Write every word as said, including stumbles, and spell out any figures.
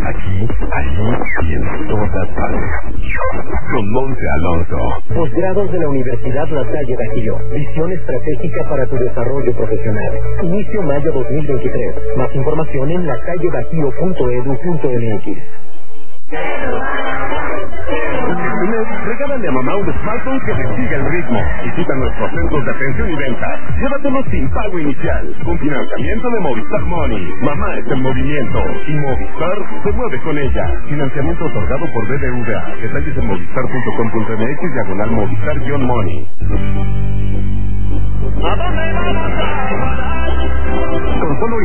Aquí, allí y en todas partes. Con Monse Alonso. Posgrados de la Universidad La Salle Bajío. Visión estratégica para tu desarrollo profesional. Inicio mayo dos mil veintitrés. Más información en lasallebajío punto edu punto mx. Este mes, regálale a mamá un smartphone que le siga el ritmo. Visita nuestros centros de atención y venta. Llévatelo sin pago inicial, con financiamiento de Movistar Money. Mamá está en movimiento y Movistar se mueve con ella. Financiamiento otorgado por B B V A. Detalles en movistar punto com punto mx diagonal Movistar-Money. ¿A dónde vamos a parar? Con solo